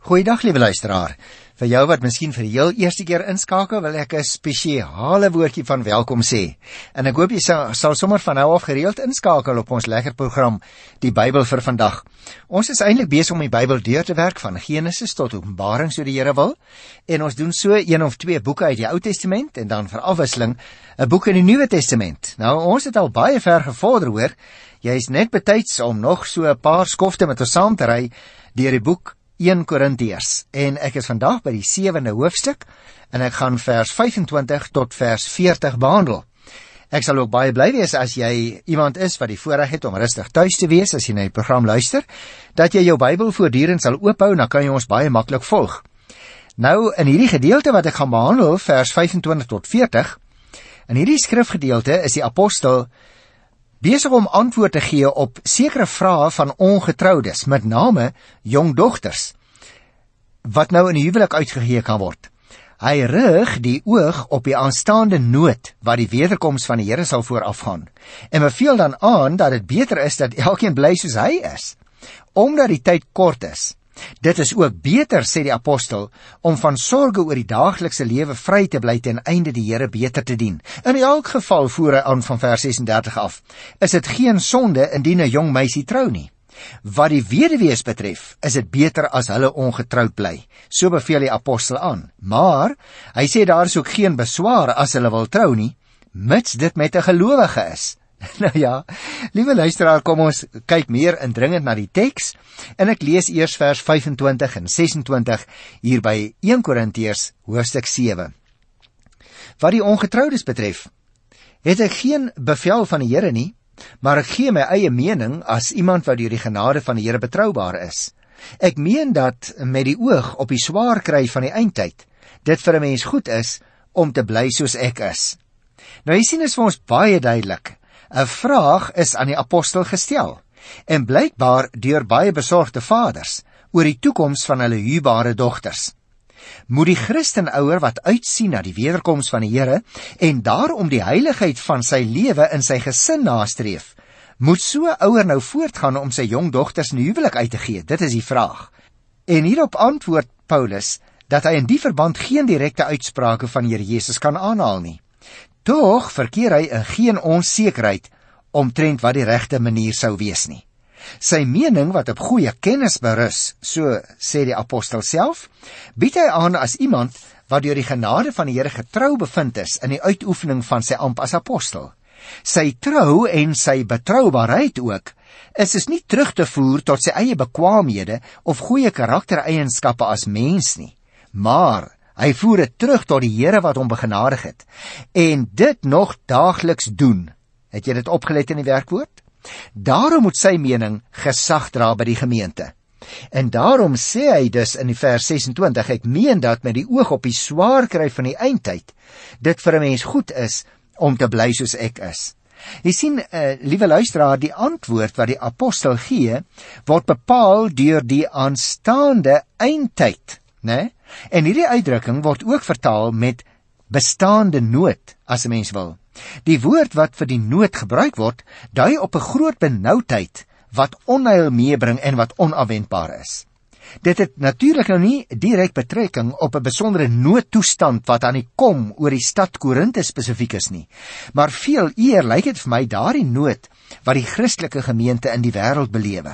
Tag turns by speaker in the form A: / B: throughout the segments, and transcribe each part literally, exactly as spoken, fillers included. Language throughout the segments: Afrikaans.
A: Goeiedag, liewe luisteraar. Vir jou wat miskien vir die heel eerste keer inskakel, wil ek 'n spesiale woordjie van welkom sê. En ek hoop jy sal, sal sommer van nou af gereeld inskakel op ons lekker program, die Bybel vir vandag. Ons is eintlik besig om die Bybel deur te werk van Genesis tot Openbaring, so die Here wil. En ons doen so een of twee boeke uit die Ou Testament en dan vir afwisseling 'n boek in die Nuwe Testament. Nou, ons het al baie ver gevorder hoor. Jy is net betyds om nog so 'n paar skofte met ons saam te ry deur die boek Eerste Korintiërs, en ek is vandag by die sewende hoofstuk, en ek gaan vers vyfentwintig tot vers veertig behandel. Ek sal ook baie bly wees as jy iemand is wat die voorreg het om rustig tuis te wees, as jy na die program luister, dat jy jou Bybel voortdurend sal oophou, dan kan jy ons baie maklik volg. Nou, in hierdie gedeelte wat ek gaan behandel, vers vyfentwintig tot veertig, in hierdie skrifgedeelte is die apostel besig om antwoord te gee op sekere vrae van ongetroudes, met name jong dogters, wat nou in die huwelik uitgegee kan word. Hy rig die oog op die aanstaande nood wat die wederkoms van die Here sal voorafgaan, en beveel dan aan dat dit beter is dat elkeen bly soos hy is, omdat die tyd kort is. Dit is ook beter, sê die apostel, om van sorge oor die daaglikse lewe vry te bly ten einde die Here beter te dien. In elk geval, voer hy aan van vers sesendertig af, is dit geen sonde indien 'n jong meisie trou nie. Wat die weduwees betref, is dit beter as hulle ongetroud bly. So beveel die apostel aan. Maar, hy sê daar is ook geen beswaar as hulle wil trou nie, mits dit met 'n gelowige is. Nou ja, liewe luisteraar, kom ons kyk meer indringend na die teks, en ek lees eers vers vyfentwintig en sesentwintig hier by Eerste Korintiërs hoofstuk sewe. Wat die ongetroudes betref, het ek geen bevel van die Here nie, maar ek gee my eie mening as iemand wat deur die genade van die Here betroubaar is. Ek meen dat met die oog op die swaar kry van die eindtyd, dit vir 'n mens goed is om te bly soos ek is. Nou jy sien, is vir ons baie duidelik. 'n Vraag is aan die apostel gestel, en blykbaar deur baie besorgde vaders, oor die toekoms van hulle huwbare dogters. Moet die Christenouer wat uitsien na die wederkoms van die Here, en daarom die heiligheid van sy lewe in sy gesin nastreef, moet so 'n ouer nou voortgaan om sy jong dogters in huwelik uit te gee? Dit is die vraag. En hierop antwoord Paulus, dat hy in die verband geen direkte uitsprake van Here Jesus kan aanhaal nie. Tog verkeer hy in geen onsekerheid omtrent wat die regte manier sou wees nie. Sy mening wat op goeie kennis berus, so sê die apostel self, bied hy aan as iemand wat deur die genade van die Here getrou bevind is in die uitoefening van sy ampt as apostel. Sy trou en sy betroubaarheid ook, is dus nie terug te voer tot sy eie bekwaamhede of goeie karaktereienskappe as mens nie, maar hy voer dit terug tot die Here wat hom begenadig het, en dit nog daagliks doen. Het jy dit opgelet in die werkwoord? Daarom moet sy mening gesag dra by die gemeente. En daarom sê hy dus in die vers sesentwintig, ek meen dat met die oog op die swaar kry van die eindtyd, dit vir 'n mens goed is om te bly soos ek is. Jy sien, uh, liewe luisteraar, die antwoord wat die apostel gee, word bepaal deur die aanstaande eindtyd, né? En hierdie uitdrukking word ook vertaal met bestaande nood, as 'n mens wil. Die woord wat vir die nood gebruik word, dui op 'n groot benoudheid wat onheil meebring en wat onafwendbaar is. Dit het natuurlik nou nie direk betrekking op 'n besondere noodtoestand wat aan die kom oor die stad Korinthe spesifiek is nie, maar veel eer lyk dit vir my daardie nood wat die Christelike gemeente in die wêreld belewe.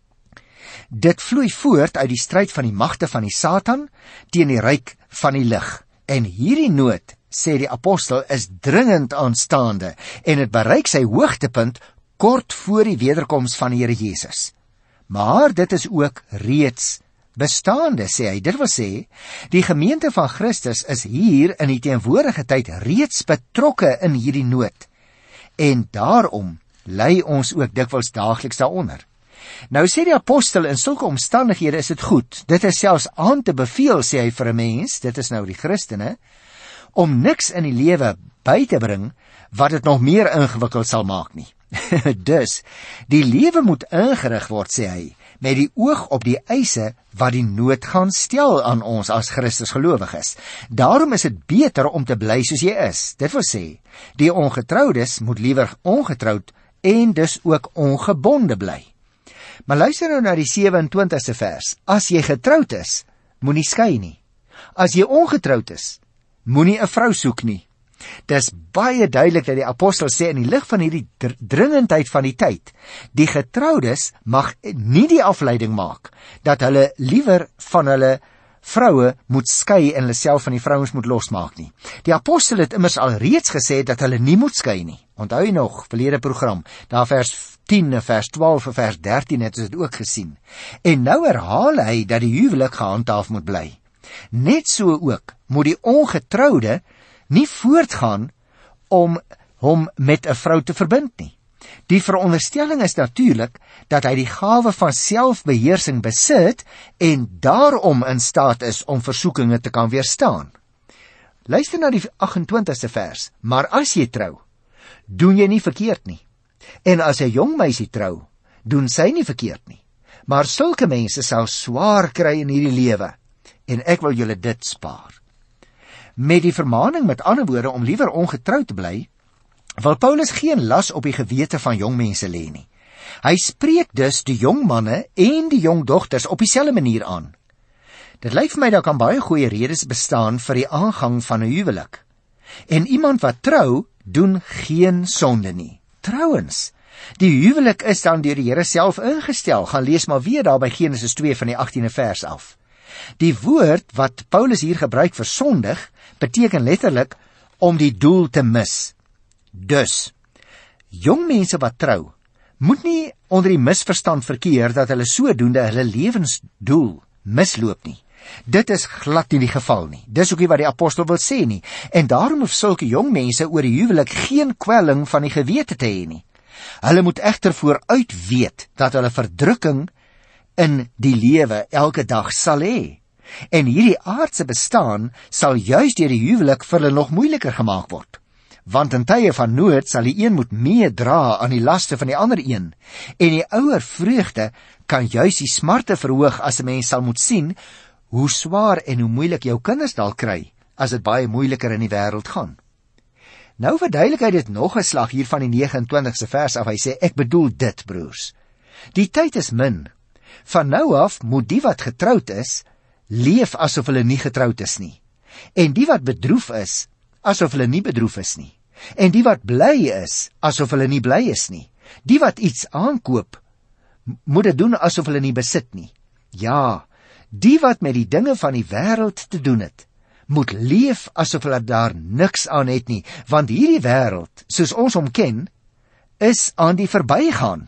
A: Dit vloei voort uit die stryd van die magte van die Satan teen die ryk van die lig. En hierdie nood, sê die apostel, is dringend aanstaande, en het bereik sy hoogtepunt kort voor die wederkoms van die Here Jesus. Maar dit is ook reeds bestaande, sê hy. Dit wil sê, die gemeente van Christus is hier in die teenwoordige tyd reeds betrokke in hierdie nood, en daarom ly ons ook dikwels daagliks daaronder. Nou sê die apostel, in sulke omstandighede is dit goed, dit is selfs aan te beveel, sê hy vir 'n mens, dit is nou die Christene, om niks in die lewe by te bring, wat het nog meer ingewikkeld sal maak nie. Dus, die lewe moet ingerig word, sê hy, met die oog op die eise wat die nood gaan stel aan ons as Christus gelowiges. Daarom is dit beter om te bly soos jy is. Dit wil sê, die ongetroudes moet liewer ongetroud en dus ook ongebonde bly. Maar luister nou na die sewentwintigste vers. As jy getroud is, moenie skei nie. As jy ongetroud is, moenie 'n vrou soek nie. Dis baie duidelik dat die apostel sê in die lig van hierdie dringendheid van die tyd, die getroudes mag nie die afleiding maak dat hulle liewer van hulle vroue moet skei en hulle self van die vrouens moet losmaak nie. Die apostel het immers al reeds gesê dat hulle nie moet skei nie. Onthou jy nog, verlede program, daar vers tien, vers twaalf en vers dertien het ons dit ook gesien. En nou herhaal hy dat die huwelik gehandhaaf moet bly. Net so ook moet die ongetroude nie voortgaan om hom met 'n vrou te verbind nie. Die veronderstelling is natuurlik dat hy die gawe van selfbeheersing besit en daarom in staat is om versoekinge te kan weerstaan. Luister na die agt-en-twintigste vers. Maar as jy trou, doen jy nie verkeerd nie. En as 'n jong meisie trou, doen sy nie verkeerd nie. Maar sulke mense sal swaar kry in hierdie lewe, en ek wil julle dit spaar. Met die vermaning, met ander woorde, om liewer ongetrou te bly, wil Paulus geen las op die gewete van jong mense lê nie. Hy spreek dus die jong manne en die jong dogters op dieselfde manier aan. Dit lyk vir my daar kan baie goeie redes bestaan vir die aangang van 'n huwelik. En iemand wat trou, doen geen sonde nie. Trouwens, die huwelik is dan deur die Here self ingestel. Gaan lees maar weer daar by Genesis twee van die agtiende vers af. Die woord wat Paulus hier gebruik vir sondig, beteken letterlik om die doel te mis. Dus, jong mense wat trou, moet nie onder die misverstand verkeer dat hulle sodoende hulle lewensdoel misloop nie. Dit is glad nie die geval nie. Dis ook nie wat die apostel wil sê nie. En daarom hoef sulke jong mense oor die huwelik geen kwelling van die gewete te hê nie. Hulle moet egter vooruit weet dat hulle verdrukking in die lewe elke dag sal hê. En hierdie aardse bestaan sal juis deur die huwelik vir hulle nog moeiliker gemaak word. Want in tye van nood sal die een moet meedra aan die laste van die ander een. En die ouer vreugde kan juis die smarte verhoog as 'n mens sal moet sien hoe swaar en hoe moeilik jou kinders dalk kry as dit baie moeiliker in die wêreld gaan. Nou verduidelik hy dit nog 'n slag hier van die agt-en-twintigste vers af. Hy sê, ek bedoel dit, broers. Die tyd is min. Van nou af moet die wat getroud is, leef asof hulle nie getroud is nie. En die wat bedroef is, asof hulle nie bedroef is nie. En die wat bly is, asof hulle nie bly is nie. Die wat iets aankoop, moet dit doen asof hulle nie besit nie. Ja, die wat met die dinge van die wêreld te doen het, moet leef asof hulle daar niks aan het nie, want hierdie wêreld, soos ons hom ken, is aan die verbygaan.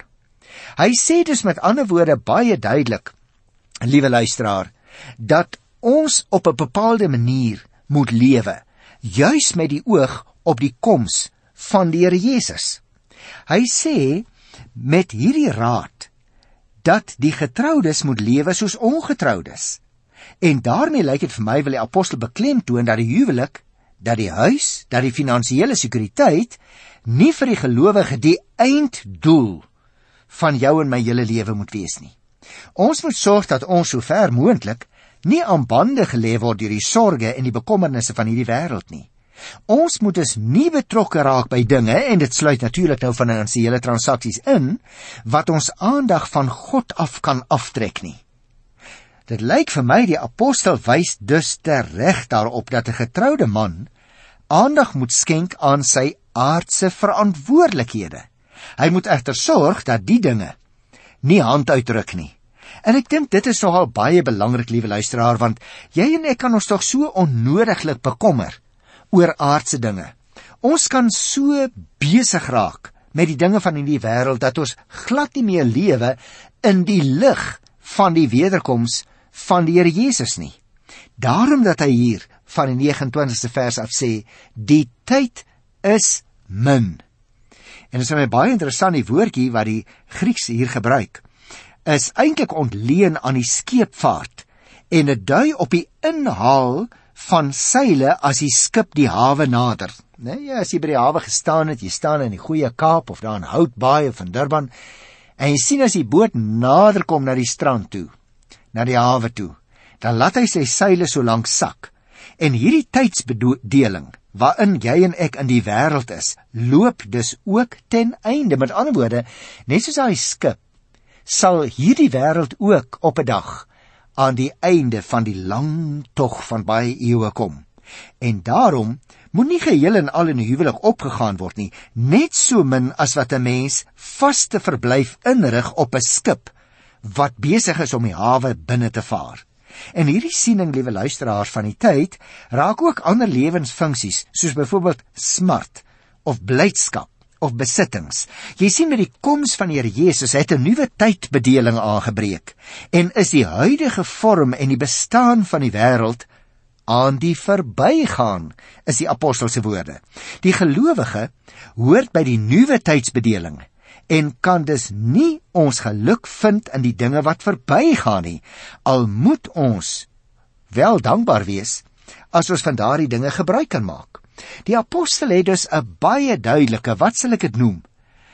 A: Hy sê dus met ander woorde baie duidelik, liewe luisteraar, dat ons op 'n bepaalde manier moet lewe, juis met die oog op die koms van die Here Jesus. Hy sê met hierdie raad dat die getroudes moet lewe soos ongetroudes. En daarmee lyk dit vir my wil die apostel beklemtoon dat die huwelik, dat die huis, dat die finansiële sekuriteit nie vir die gelowige die einddoel van jou en my hele lewe moet wees nie. Ons moet sorg dat ons so ver moontlik nie aan bande gelê word deur die sorge en die bekommernisse van hierdie wêreld nie. Ons moet dus nie betrokke raak by dinge, en dit sluit natuurlik nou finansiële transaksies in, wat ons aandag van God af kan aftrek nie. Dit lyk vir my die apostel wys dus tereg daarop dat 'n getroude man aandag moet skenk aan sy aardse verantwoordelikhede. Hy moet egter sorg dat die dinge nie hand uitdruk nie. En ek dink dit is nogal baie belangrik, liewe luisteraar, want jy en ek kan ons tog so onnodiglik bekommer oor aardse dinge. Ons kan so besig raak met die dinge van hierdie wêreld dat ons glad nie meer lewe in die lig van die wederkoms van die Here Jesus nie. Daarom dat hy hier van die agt-en-twintigste vers af sê, die tyd is min. En dit is my baie interessant, die woordjie wat die Grieks hier gebruik, is eintlik ontleen aan die skeepvaart, en dit dui op die inhaal van seile as die skip die hawe nader. Nee, ja, as jy by die hawe gestaan het, jy staan in die Goeie Kaap of daar in Hout Baai of in Durban, en jy sien as die boot nader kom na die strand toe, na die hawe toe, dan laat hy sy seile so lank sak. En hierdie tydsbedeling waarin jy en ek in die wêreld is, loop dus ook ten einde. Met ander woorde, net soos hy skip, sal hierdie wêreld ook op 'n dag aan die einde van die lang tog van baie eeue kom. En daarom moet nie geheel en al in 'n huwelik opgegaan word nie, net so min as wat 'n mens vaste verblyf inrig op 'n skip wat besig is om die hawe binne te vaar. En hierdie siening, liewe luisteraars, van die tyd, raak ook ander lewensfunksies, soos byvoorbeeld smart, of blydskap, of besittings. Jy sien, met die koms van die Here Jesus het 'n nuwe tydbedeling aangebreek, en is die huidige vorm en die bestaan van die wêreld aan die verbygaan, is die apostel se woorde. Die gelowige hoort by die nuwe tydsbedeling, en kan dus nie ons geluk vind in die dinge wat verbygaan nie, al moet ons wel dankbaar wees as ons van daardie dinge gebruik kan maak. Die apostel het dus 'n baie duidelike, wat sal ek dit noem,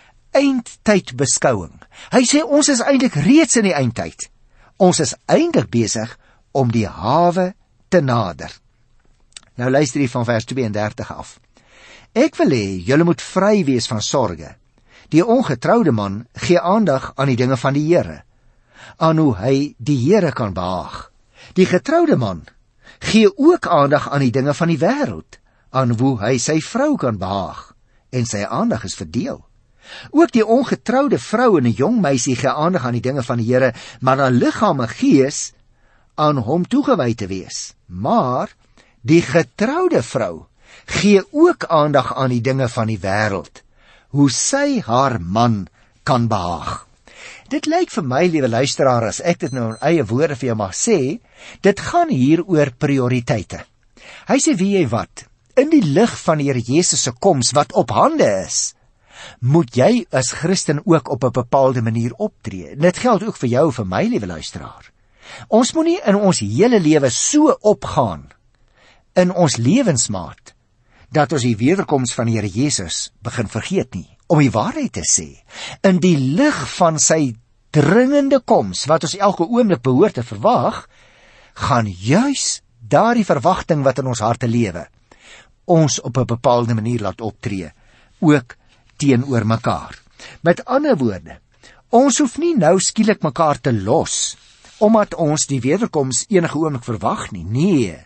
A: eindtydbeskouing. Hy sê ons is eintlik reeds in die eindtyd. Ons is eintlik besig om die hawe te nader. Nou luister hier van vers tweeëndertig af. Ek wil hê julle moet vry wees van sorge. Die ongetroude man gee aandag aan die dinge van die Here, aan hoe hy die Here kan behaag. Die getroude man gee ook aandag aan die dinge van die wêreld, aan hoe hy sy vrou kan behaag, en sy aandag is verdeel. Ook die ongetroude vrou en 'n jong meisie gee aandag aan die dinge van die Here, maar haar liggaam en gees aan hom toegewy te wees. Maar die getroude vrou gee ook aandag aan die dinge van die wêreld, hoe sy haar man kan behaag. Dit lyk vir my, liewe luisteraar, as ek dit nou in eie woorde vir jou mag sê, dit gaan hier oor prioriteite. Hy sê, wie jy wat, in die lig van die Here Jesus se koms wat op hande is, moet jy as Christen ook op 'n bepaalde manier optree. En dit geld ook vir jou, vir my, liewe luisteraar. Ons moet nie in ons hele lewe so opgaan in ons lewensmaat dat ons die wederkoms van die Here Jesus begin vergeet nie. Om die waarheid te sê, in die lig van sy dringende koms, wat ons elke oomblik behoort te verwag, gaan juis daardie verwagting wat in ons harte lewe, ons op 'n bepaalde manier laat optree, ook teenoor mekaar. Met ander woorde, ons hoef nie nou skielik mekaar te los, omdat ons die wederkoms enige oomblik verwag nie. Nee,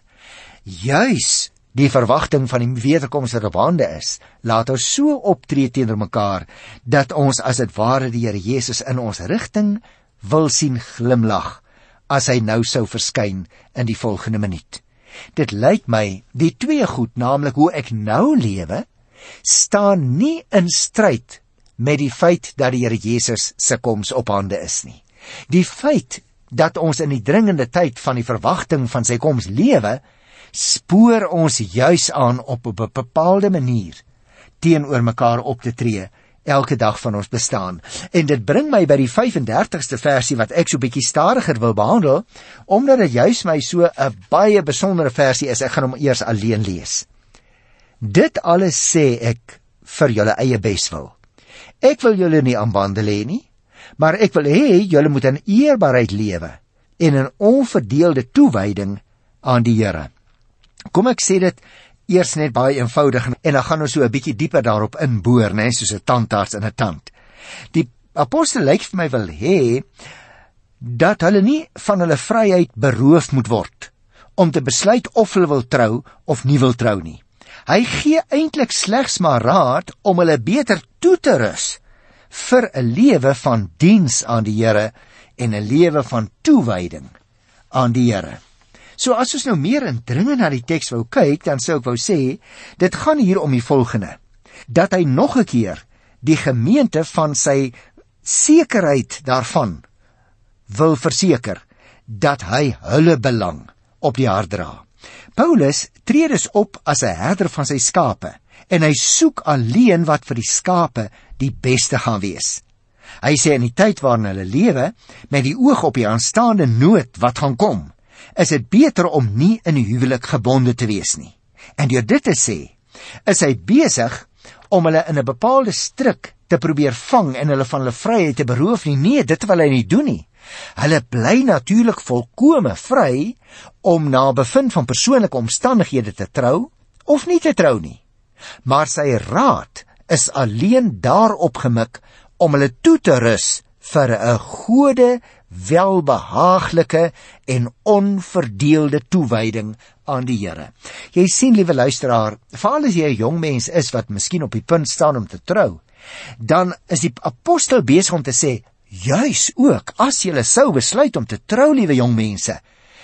A: juis die verwagting van die wederkoms wat op hande is, laat ons so optree teenoor mekaar, dat ons as dit ware die Here Jesus in ons rigting wil sien glimlag, as hy nou sou verskyn in die volgende minuut. Dit lyk my, die twee goed, naamlik hoe ek nou lewe, staan nie in stryd met die feit dat die Here Jesus se koms op hande is nie. Die feit dat ons in die dringende tyd van die verwagting van sy koms lewe, spoor ons juis aan op 'n bepaalde manier teenoor mekaar op te tree elke dag van ons bestaan. En dit bring my by die vyf-en-dertigste versie wat ek so bietjie stadiger wil behandel, omdat dit juis my so 'n baie besondere versie is. Ek gaan hom eers alleen lees. Dit alles sê ek vir julle eie beswil. Ek wil julle nie aan bande lê nie, maar ek wil hê julle moet in eerbaarheid lewe en in onverdeelde toewyding aan die Here. Kom ek sê dit eers net baie eenvoudig, en dan gaan ons so 'n bietjie dieper daarop inboor, né, soos 'n tandarts in 'n tand. Die apostel lyk vir my wil hê dat hulle nie van hulle vryheid beroof moet word om te besluit of hulle wil trou of nie wil trou nie. Hy gee eintlik slegs maar raad om hulle beter toe te rus vir 'n lewe van diens aan die Here en 'n lewe van toewyding aan die Here. So as ons nou meer indringend na die teks wou kyk, dan sou ek wou sê, dit gaan hier om die volgende, dat hy nog 'n keer die gemeente van sy sekerheid daarvan wil verseker, dat hy hulle belang op die hart dra. Paulus tree dus op as 'n herder van sy skape, en hy soek alleen wat vir die skape die beste gaan wees. Hy sê in die tyd waarin hulle lewe, met die oog op die aanstaande nood wat gaan kom, is dit beter om nie in die huwelik gebonde te wees nie. En deur dit te sê, is hy besig om hulle in 'n bepaalde stryk te probeer vang en hulle van hulle vryheid te beroof nie. Nee, dit wil hy nie doen nie. Hulle bly natuurlik volkome vry om na bevind van persoonlike omstandighede te trou of nie te trou nie. Maar sy raad is alleen daarop gemik om hulle toe te rus vir 'n gode welbehaaglike en onverdeelde toewyding aan die Here. Jy sien, liewe luisteraar, veral as jy 'n jong mens is wat miskien op die punt staan om te trou, dan is die apostel besig om te sê, juis ook, as julle sou besluit om te trou, liewe jong mense,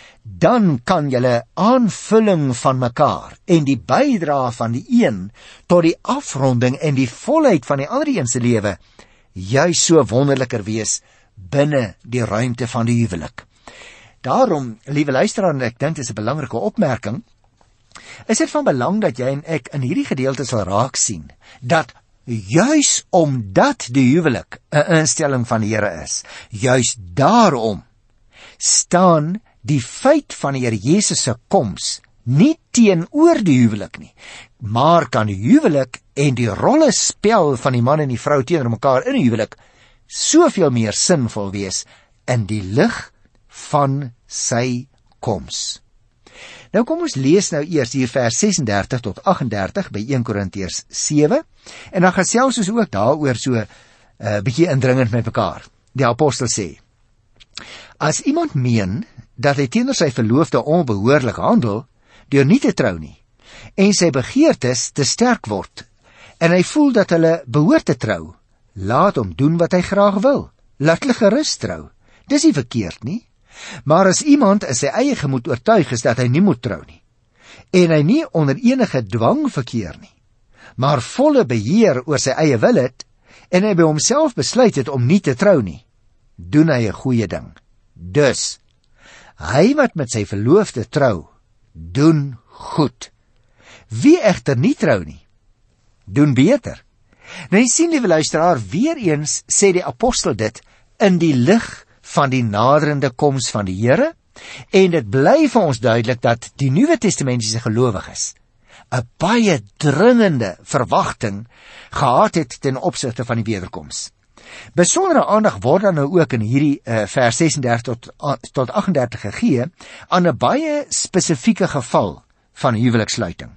A: dan kan julle aanvulling van mekaar en die bydra van die een tot die afronding en die volheid van die ander een se lewe juis so wonderliker wees binne die ruimte van die huwelik. Daarom, liewe luisteraar, en ek dink dit is 'n belangrike opmerking, is dit van belang dat jy en ek in hierdie gedeelte sal raak sien, dat juis omdat die huwelik 'n instelling van die Here is, juis daarom staan die feit van die Here Jesus se koms nie teenoor die huwelik nie, maar kan die huwelik en die rollespel van die man en die vrou teenoor mekaar in die huwelik soveel meer sinvol wees in die lig van sy koms. Nou kom ons lees nou eers hier vers ses en dertig tot agt en dertig by een Korintiërs sewe, en dan gesels ons ook daaroor so 'n uh, bietjie indringend met mekaar. Die apostel sê, as iemand meen dat hy teenoor sy verloofde onbehoorlik handel deur nie te trou nie, en sy begeertes te sterk word, en hy voel dat hulle behoort te trou, laat hom doen wat hy graag wil. Laat hulle gerus trou. Dis nie verkeerd nie. Maar as iemand in sy eie gemoed oortuig is dat hy nie moet trou nie, en hy nie onder enige dwang verkeer nie, maar volle beheer oor sy eie wil het, en hy by homself besluit het om nie te trou nie, doen hy 'n goeie ding. Dus, hy wat met sy verloofde trou, doen goed. Wie egter nie trou nie, doen beter. Nou jy sien, liewe luisteraar, weer eens sê die apostel dit in die lig van die naderende koms van die Here, en dit bly vir ons duidelik dat die Nuwe Testamentiese gelowiges 'n baie dringende verwagting gehad het ten opsigte van die wederkoms. Besondere aandag word dan nou ook in hierdie uh, vers ses en dertig tot, uh, tot agt en dertig gegee aan 'n baie spesifieke geval van huweliksluiting.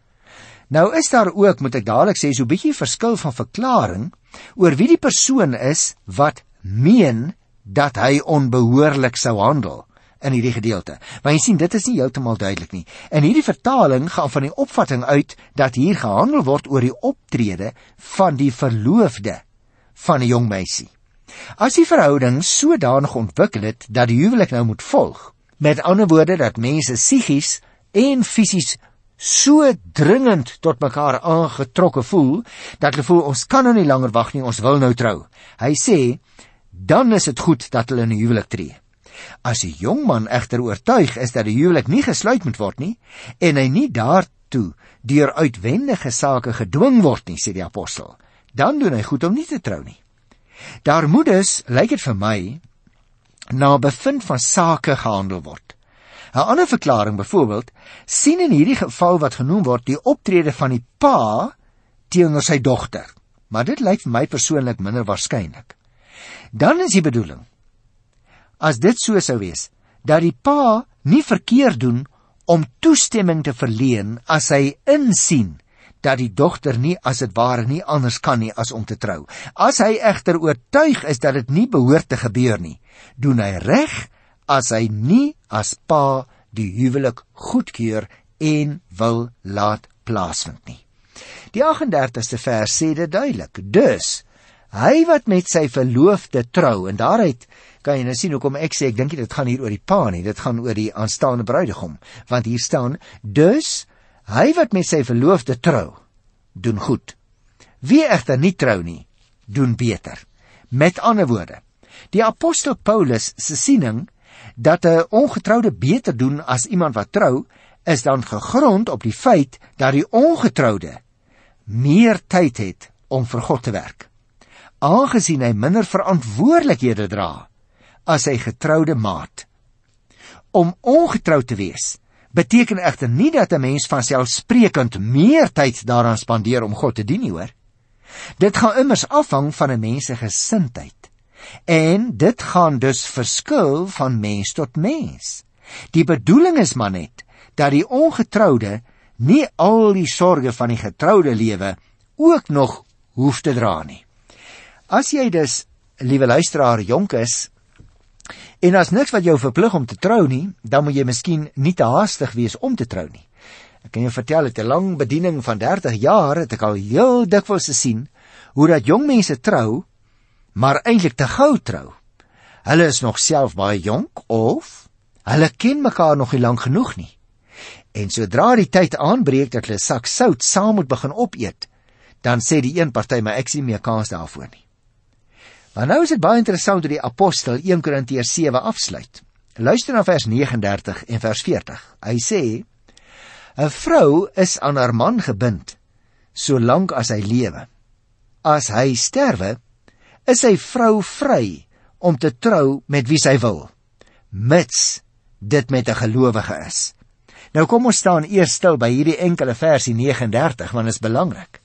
A: Nou is daar ook, moet ek dadelik sê, so 'n bietjie verskil van verklaring oor wie die persoon is wat meen dat hy onbehoorlik sou handel in hierdie gedeelte. Maar jy sien, dit is nie heeltemal duidelik nie. En hierdie vertaling gaan van die opvatting uit dat hier gehandel word oor die optrede van die verloofde van 'n jong meisie. As die verhouding sodanig ontwikkel het dat die huwelik nou moet volg, met ander woorde dat mense psigies en fisies so dringend tot mekaar aangetrokke voel, dat hulle voel, ons kan nou nie langer wag nie, ons wil nou trou. Hy sê, dan is dit goed dat hulle in 'n huwelik tree. As die jong man egter oortuig is dat die huwelik nie gesluit moet word nie, en hy nie daartoe deur uitwendige sake gedwing word nie, sê die apostel, dan doen hy goed om nie te trou nie. Daar moet dus, lyk dit vir my, na bevind van sake gehandel word. 'n Ander verklaring byvoorbeeld, sien in hierdie geval wat genoem word die optrede van die pa teenoor sy dogter, maar dit lyk vir my persoonlik minder waarskynlik. Dan is die bedoeling, as dit so sou wees, dat die pa nie verkeerd doen om toestemming te verleen as hy insien dat die dogter nie as dit ware nie anders kan nie as om te trou. As hy egter oortuig is dat dit nie behoort te gebeur nie, doen hy reg as hy nie as pa die huwelik goedkeur en wil laat plaasvind nie. Die agt en dertigste vers sê dit duidelik. Dus, hy wat met sy verloofde trou, en daaruit kan jy nou sien hoekom ek sê, ek dink nie dit gaan hier oor die pa nie, dit gaan oor die aanstaande bruidegom, want hier staan, dus, hy wat met sy verloofde trou, doen goed. Wie egter nie trou nie, doen beter. Met ander woorde, die apostel Paulus se siening, dat 'n ongetroude beter doen as iemand wat trou, is dan gegrond op die feit dat die ongetroude meer tyd het om vir God te werk, aangesien hy minder verantwoordelikhede dra as sy getroude maat. Om ongetrou te wees, beteken egter nie dat 'n mens vanselfsprekend meer tyd daaraan spandeer om God te dien nie, hoor. Dit gaan immers afhang van 'n mens se gesindheid. En dit gaan dus verskil van mens tot mens. Die bedoeling is maar net dat die ongetroude nie al die sorge van die getroude lewe ook nog hoef te dra nie. As jy dus, liewe luisteraar, jonk is, En as niks wat jou verplig om te trou nie, dan moet jy miskien nie te haastig wees om te trou nie. Ek kan jou vertel, het 'n lang bediening van dertig jaar, het ek al heel dikwels gesien, hoe dat jong mense trou, maar eintlik te gou trou. Hulle is nog self baie jonk, of hulle ken mekaar nog nie lank genoeg nie. En sodra die tyd aanbreek dat hulle sak sout saam moet begin opeet, dan sê die een party, maar ek sien meer kans daarvoor nie. Maar nou is dit baie interessant hoe die apostel een Korintiërs sewe afsluit. Luister na vers nege en dertig en vers veertig. Hy sê, 'n vrou is aan haar man gebind, solank as hy lewe. As hy sterwe, is sy vrou vry om te trou met wie sy wil, mits dit met 'n gelowige is.' Nou kom ons staan eers stil by hierdie enkele versie nege en dertig, want dit is belangrik.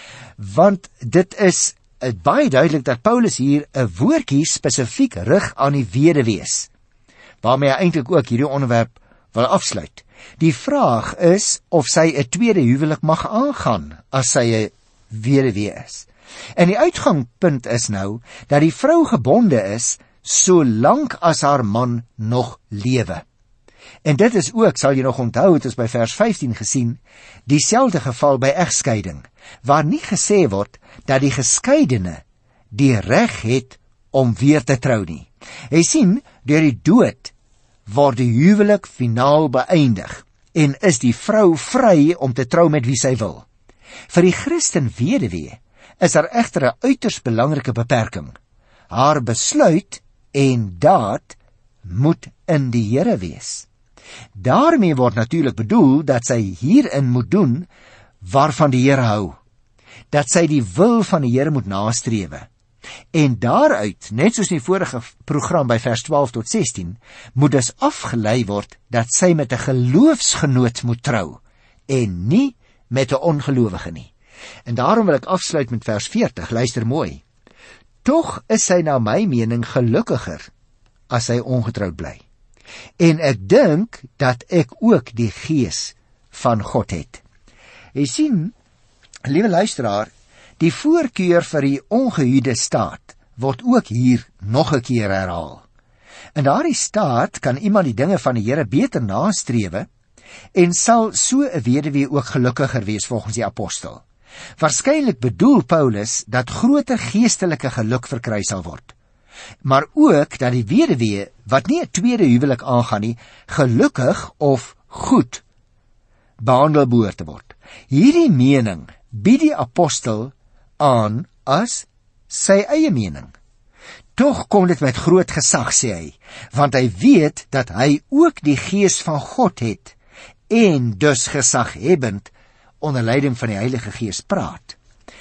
A: Want dit is uh, baie duidelik dat Paulus hier 'n woordjie spesifiek rig aan die weduwees, waarmee hy eintlik ook hierdie onderwerp wil afsluit. Die vraag is of sy 'n tweede huwelik mag aangaan as sy 'n weduwee is. En die uitgangspunt is nou dat die vrou gebonde is solank as haar man nog lewe. En dit is ook, sal jy nog onthou, het ons by vers vyftien gesien, dieselfde geval by egskeiding, waar nie gesê word dat die geskeidene die reg het om weer te trou nie. Jy sien, deur die dood word die huwelik finaal beëindig en is die vrou vry om te trou met wie sy wil. Vir die Christen weduwee is daar egter 'n uiters belangrike beperking. Haar besluit en daad moet in die Here wees. Daarmee word natuurlik bedoel dat sy hierin moet doen waarvan die Here hou, dat sy die wil van die Here moet nastrewe. En daaruit, net soos in die vorige program by vers twaalf tot sestien, moet dus afgelei word dat sy met 'n geloofsgenoot moet trou en nie met 'n ongelowige nie. En daarom wil ek afsluit met vers veertig, luister mooi. Tog is sy na my mening gelukkiger as sy ongetroud bly. En ek dink dat ek ook die gees van God het. Jy sien, liewe luisteraar, die voorkeur vir die ongehuwde staat word ook hier nog 'n keer herhaal. In daardie staat kan iemand die dinge van die Here beter nastrewe en sal so 'n weduwee ook gelukkiger wees volgens die apostel. Waarskynlik bedoel Paulus dat groter geestelike geluk verkry sal word, maar ook dat die weduwee wat nie 'n tweede huwelik aangaan nie, gelukkig of goed behandel behoort te word. Hierdie mening bied die apostel aan as sy eie mening. Tog kom dit met groot gesag, sê hy, want hy weet dat hy ook die gees van God het en dus gesaghebend onder leiding van die Heilige Gees praat.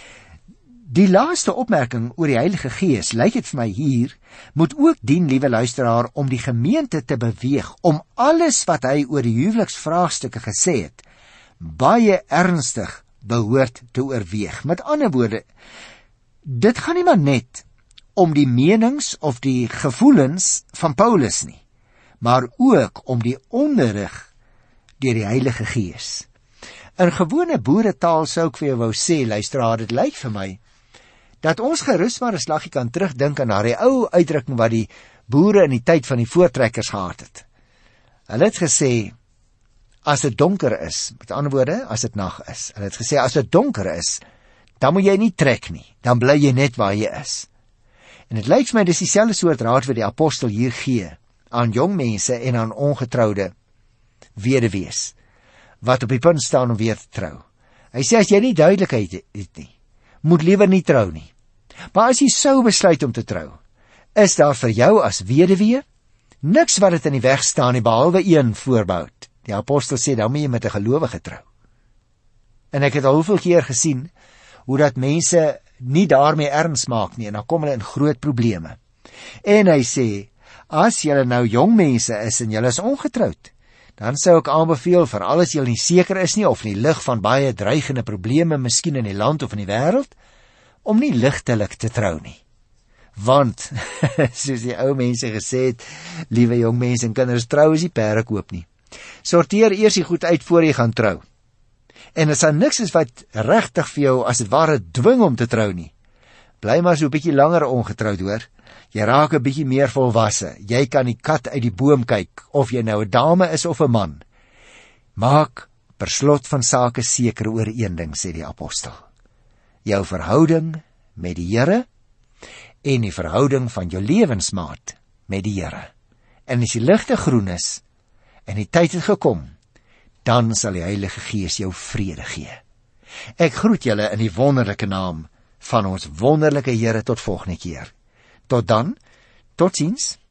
A: Die laaste opmerking oor die Heilige Gees, lyk dit vir my hier, moet ook dien, liewe luisteraar, om die gemeente te beweeg, om alles wat hy oor die huweliksvraagstukke gesê het, baie ernstig behoort te oorweeg. Met ander woorde, dit gaan nie maar net om die menings of die gevoelens van Paulus nie, maar ook om die onderrig deur die Heilige Gees. In gewone boeretaal sou ek vir jou wou sê, luisteraar, dit lyk vir my dat ons gerus maar 'n slaggie kan terugdink aan daardie ou uitdrukking wat die boere in die tyd van die voortrekkers gehad het. Hulle het gesê, as dit donker is, met ander woorde, as dit nag is, hulle het gesê, as dit donker is, dan moet jy nie trek nie, dan bly jy net waar jy is. En dit lyk vir my, dis dieselfde soort raad wat die apostel hier gee, aan jong mense en aan ongetroude weduwees, wat op die punt staan om weer te trou. Hy sê, as jy nie duidelikheid het nie, moet liewer nie trou nie. Maar as jy sou besluit om te trou, is daar vir jou as weduwee niks wat dit in die weg staan nie, behalwe een voorbehoud. Die apostel sê, dan moet jy met 'n gelowige trou. En ek het al hoeveel keer gesien, hoe dat mense nie daarmee erns maak nie, en dan kom hulle in groot probleme. En hy sê, as julle nou jong mense is, en julle is ongetroud, dan sou ek aanbeveel, veral as julle nie seker is nie, of in die lig van baie dreigende probleme, miskien in die land of in die wêreld, om nie ligtelik te trou nie. Want, soos die ou mense gesê het, liewe jong mense en kinders, trou is die perde koop nie. Sorteer eers die goed uit voor jy gaan trou. En as daar niks is wat regtig vir jou as dit ware dwing om te trou nie, bly maar so 'n bietjie langer ongetroud, hoor. Jy raak 'n bietjie meer volwasse. Jy kan die kat uit die boom kyk, of jy nou 'n dame is of 'n man. Maak per slot van sake seker oor een ding, sê die apostel. Jou verhouding met die Here en die verhouding van jou lewensmaat met die Here. En as die ligte groen is en die tyd het gekom, dan sal die Heilige Gees jou vrede gee. Ek groet julle in die wonderlike naam van ons wonderlike Here tot volgende keer. Tot dan, totsiens.